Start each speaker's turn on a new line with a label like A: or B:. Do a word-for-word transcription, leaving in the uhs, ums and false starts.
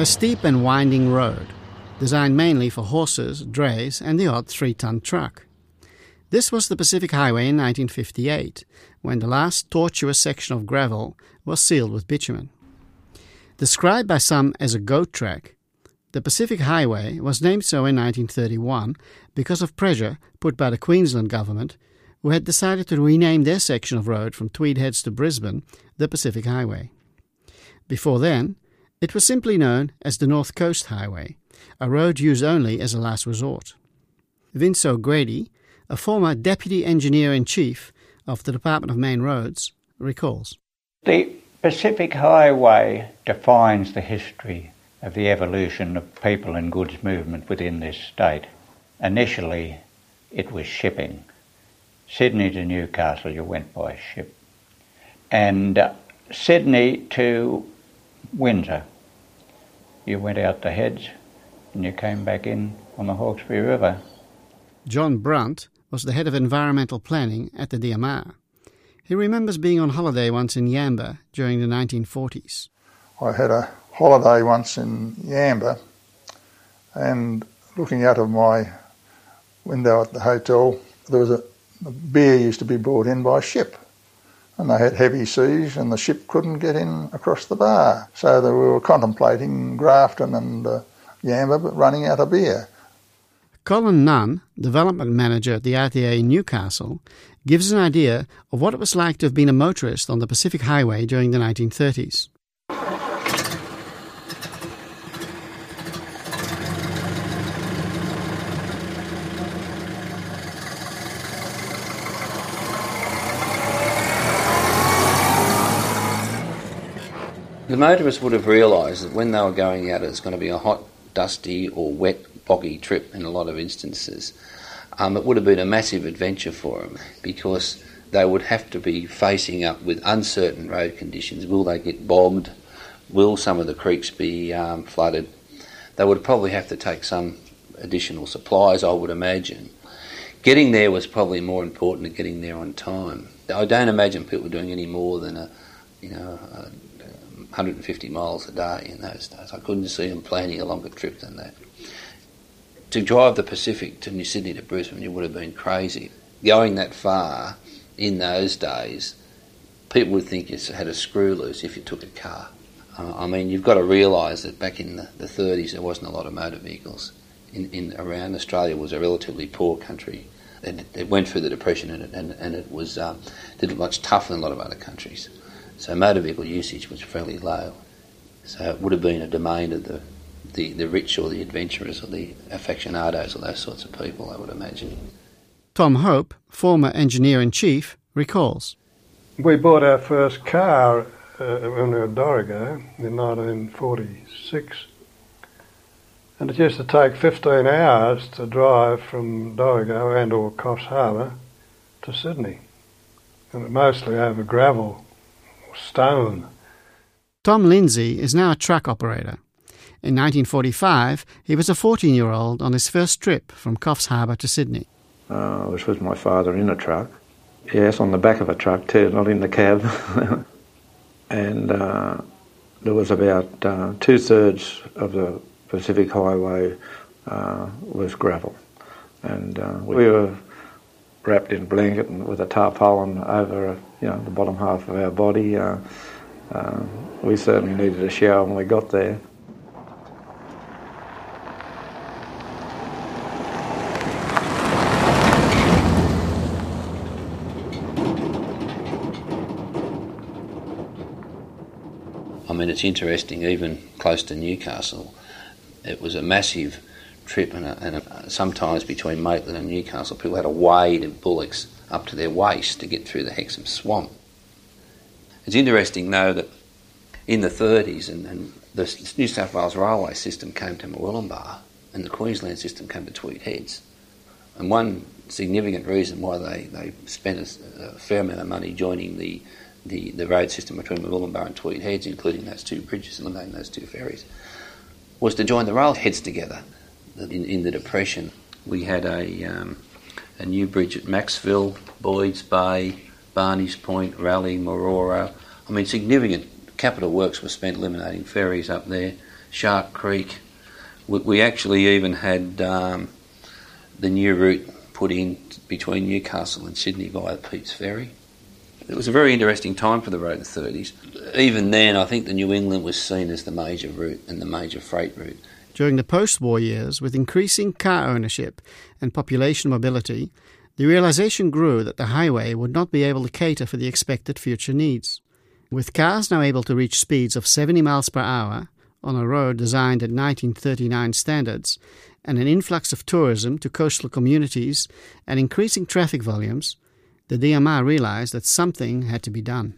A: a steep and winding road, designed mainly for horses, drays and the odd three-ton truck. This was the Pacific Highway in nineteen fifty-eight, when the last tortuous section of gravel was sealed with bitumen. Described by some as a goat track, the Pacific Highway was named so in nineteen thirty-one because of pressure put by the Queensland government, who had decided to rename their section of road from Tweed Heads to Brisbane the Pacific Highway. Before then, it was simply known as the North Coast Highway, a road used only as a last resort. Vince O'Grady, a former Deputy Engineer-in-Chief of the Department of Main Roads, recalls.
B: The Pacific Highway defines the history of the evolution of people and goods movement within this state. Initially, it was shipping. Sydney to Newcastle, you went by ship. And uh, Sydney to Windsor, you went out to Heads and you came back in on the Hawkesbury River.
A: John Brunt was the head of environmental planning at the D M R. He remembers being on holiday once in Yamba during the nineteen forties.
C: I had a holiday once in Yamba, and looking out of my window at the hotel, there was a, a beer used to be brought in by ship, and they had heavy seas and the ship couldn't get in across the bar. So they were contemplating Grafton and uh, Yamba but running out of beer.
A: Colin Nunn, development manager at the R T A in Newcastle, gives an idea of what it was like to have been a motorist on the Pacific Highway during the nineteen thirties.
D: The motorists would have realised that when they were going out, it's going to be a hot, dusty or wet, boggy trip in a lot of instances. Um, it would have been a massive adventure for them because they would have to be facing up with uncertain road conditions. Will they get bogged? Will some of the creeks be um, flooded? They would probably have to take some additional supplies, I would imagine. Getting there was probably more important than getting there on time. I don't imagine people doing any more than a, you know, a, one hundred fifty miles a day in those days. I couldn't see them planning a longer trip than that. To drive the Pacific to New Sydney to Brisbane, you would have been crazy. Going that far in those days, people would think you had a screw loose if you took a car. Uh, I mean, you've got to realise that back in the, the thirties there wasn't a lot of motor vehicles. In, in around Australia was a relatively poor country. It, it went through the Depression and it, and, and it was um, did it much tougher than a lot of other countries. So motor vehicle usage was fairly low. So it would have been a domain of the, the, the rich or the adventurers or the aficionados or those sorts of people, I would imagine.
A: Tom Hope, former engineer-in-chief, recalls.
E: We bought our first car uh, when we were at Dorrigo in nineteen forty-six. And it used to take fifteen hours to drive from Dorrigo and or Coffs Harbour to Sydney. And mostly over gravel. Stone.
A: Tom Lindsay is now a truck operator. In nineteen forty-five, he was a fourteen-year-old on his first trip from Coffs Harbour to Sydney.
F: Uh, I was with my father in a truck. Yes, on the back of a truck too, not in the cab. And uh, there was about uh, two-thirds of the Pacific Highway uh, was gravel. And uh, we were wrapped in a blanket and with a tarpaulin over, you know, the bottom half of our body. Uh, uh, we certainly needed a shower when we got there.
D: I mean, it's interesting, even close to Newcastle, it was a massive trip, and, a, and a, sometimes between Maitland and Newcastle, people had to wade in bullocks up to their waist to get through the Hexham swamp. It's interesting, though, that in the thirties, and, and the New South Wales railway system came to Murwillumbah, and the Queensland system came to Tweed Heads. And one significant reason why they, they spent a, a fair amount of money joining the, the, the road system between Murwillumbah and Tweed Heads, including those two bridges, eliminating those two ferries, was to join the rail heads together. In, in the Depression, we had a um, a new bridge at Maxville, Boyd's Bay, Barney's Point, Raleigh, Morora. I mean, significant capital works were spent eliminating ferries up there, Shark Creek. We, we actually even had um, the new route put in between Newcastle and Sydney via Pete's Ferry. It was a very interesting time for the road in the thirties. Even then, I think the New England was seen as the major route and the major freight route.
A: During the post-war years, with increasing car ownership and population mobility, the realization grew that the highway would not be able to cater for the expected future needs. With cars now able to reach speeds of seventy miles per hour on a road designed at nineteen thirty-nine standards, and an influx of tourism to coastal communities and increasing traffic volumes, the D M R realized that something had to be done.